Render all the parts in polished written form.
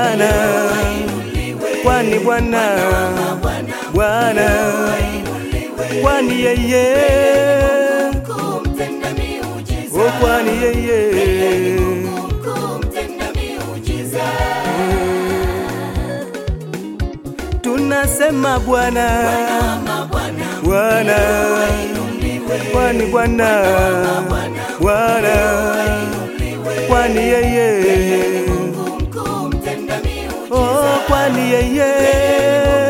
Bwana, kwani Bwana, Bwana, kwani yeye, oh kwani yeye, tunasema Bwana, Bwana, kwani Bwana, Bwana, kwani yeye, oh kwani yeye.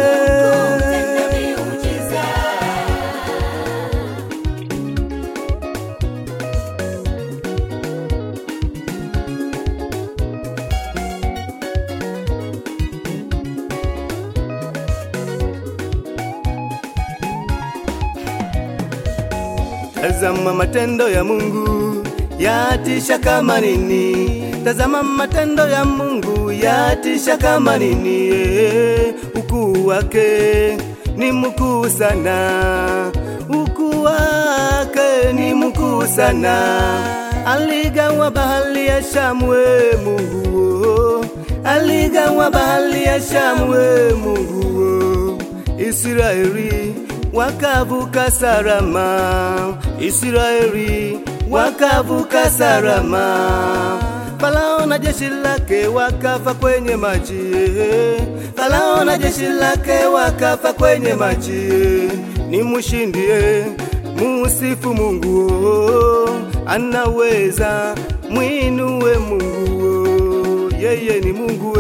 Tazama matendo ya Mungu yatisha kama nini, tazama matendo ya Mungu yatisha kama nini. Ukuu wake ni mkuu sana, ukuu wake ni mkuu sana. Aligawa bahari ya Shamu, Mungu, aligawa bahari ya Shamu, Mungu. Israeli wakavuka salama, Israeli wakavuka salama. Farao na jeshi lake wakafa kwenye maji, Farao na jeshi lake wakafa kwenye maji. Ni mshindie, musifu Mungu, anaweza, mwinue Mungu, yeye ni Mungu.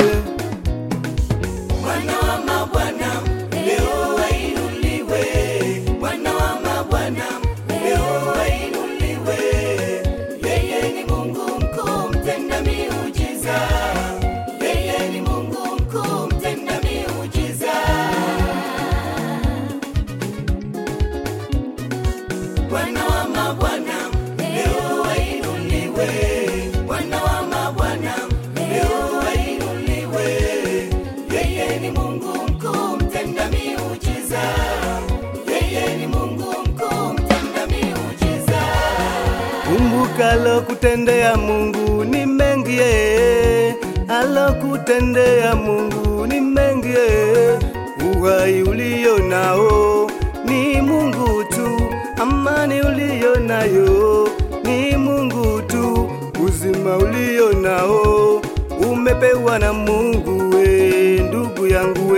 Bwana wa mabwana leo wainuliwe, Bwana wa mabwana leo wainuliwe. Yeye ni Mungu mkuu mtenda miujiza, yeye ni Mungu mkuu mtenda miujiza. Bwana wa mabwana leo wainuliwe, Bwana wa mabwana leo wainuliwe. Yeye ni Mungu mkuu mtenda miujiza, yeye ni Mungu mkuu mtenda miujiza. Kumbuka alokutendea Mungu ni mengi, alokutendea Mungu ni mengi. Uhai ulio nao ni Mungu tu, amani ulio nayo ni Mungu tu, uzima ulio nao umepewa na Mungu, ndugu yangu.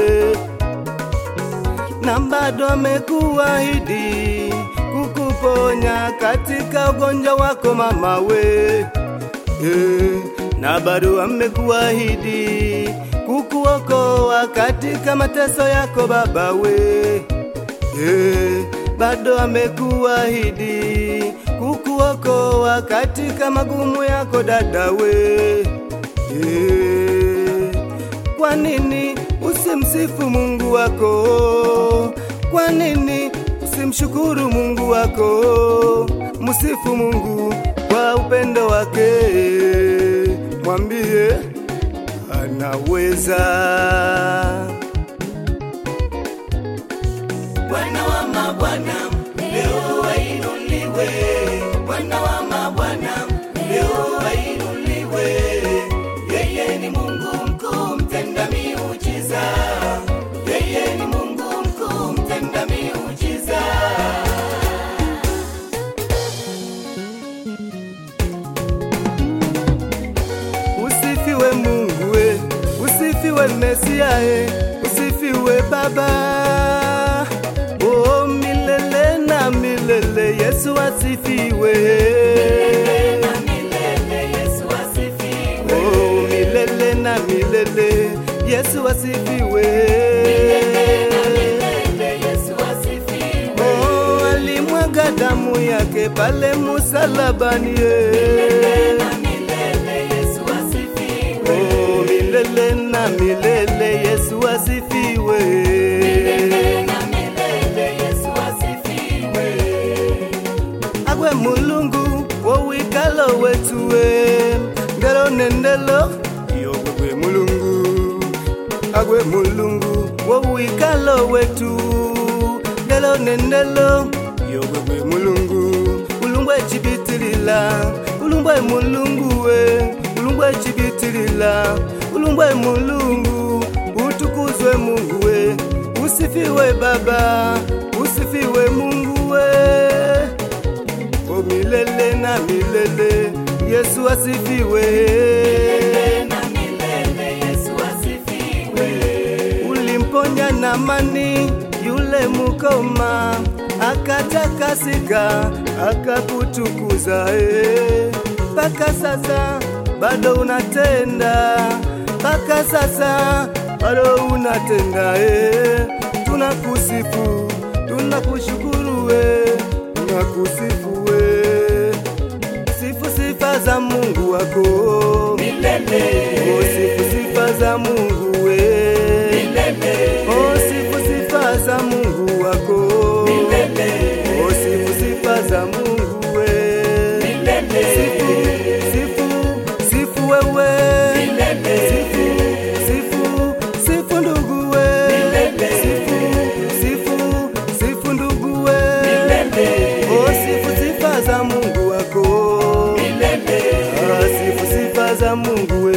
Na bado amekuahidi kukuponya katika ugonjwa wako mama we, na bado amekuahidi kukuokoa katika mateso yako baba we, bado amekuahidi kukuokoa katika magumu yako dada we. Kwa nini usimsifu Mungu wako? Kwa nini usimshukuru Mungu wako? Msifu Mungu kwa upendo wake, mwambie anaweza. Bwana wa mabwana leo wainuliwe, Bwana wa mabwana leo wainuliwe. Yeye ni Mungu mkuu mtenda miujiza, yeye ni Mungu mkuu mtenda miujiza. Usifiwe Mungu we, usifiwe Mesia usifiwe Baba. Oh milele na milele Yesu asifiwe, Milele na milele Yesu asifiwe, oh milele na milele Yesu asifiwe. milele na milele Yesu asifiwe, Oh alimwaga damu yake pale msalabani, milele na milele Yesu asifiwe, oh milele na milele Yesu asifiwe. milele na milele Yesu asifiwe. Agwe mulungu wowikalo wetuwe, ndelo nendelo yogwe mulungu. Agwe mulungu wowikalo wetu, ndelo nendelo yogwe mulungu. Ulumbwe chibitilila, ulumbwe mulungu we, ulumbwe chibitilila, ulumbwe Mulungu, utukuzwe Mungu we, usifiwe Baba, usifiwe Mungu we. O milele na milele, Yesu asifiwe. Milele na milele, Yesu asifiwe. Ulimponya Naamani yule mukoma, akatakasika, akakutukuza mpaka sasa bado unatenda, mpaka sasa bado unatenda tunakusifu, tunakushukuru tunakusifu sifu sifa za Mungu wako milele, sifu sifa za Mungu milele, sifu sifa za Mungu wako milele, sifu sifa za Mungu milele, sifu wewe milele, sifu ndugu sifu ndugu sifu sifa za Mungu wako milele, sifu sifa za Mungu